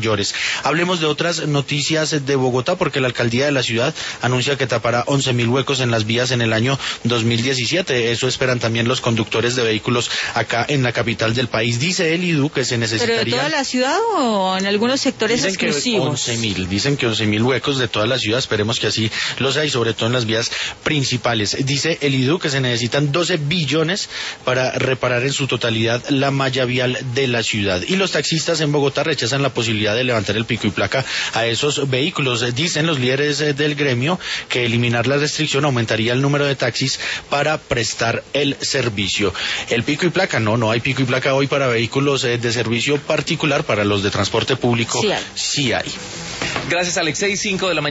mayores. Hablemos de otras noticias de Bogotá, porque la alcaldía de la ciudad anuncia que tapará 11.000 huecos en las vías en el año 2017. Eso esperan también los conductores de vehículos acá en la capital del país. Dice el IDU que se necesitaría... ¿Pero de toda la ciudad o en algunos sectores exclusivos? Dicen que 11.000 huecos de toda la ciudad, esperemos que así los hay, sobre todo en las vías principales. Dice el IDU que se necesitan 12 billones para reparar en su totalidad la malla vial de la ciudad. Y los taxistas en Bogotá rechazan la posibilidad de levantar el pico y placa a esos vehículos. Dicen los líderes del gremio que eliminar la restricción aumentaría el número de taxis para prestar el servicio. El pico y placa, no hay pico y placa hoy para vehículos de servicio particular. Para los de transporte público sí hay. Gracias, Alex. 6:05 de la mañana.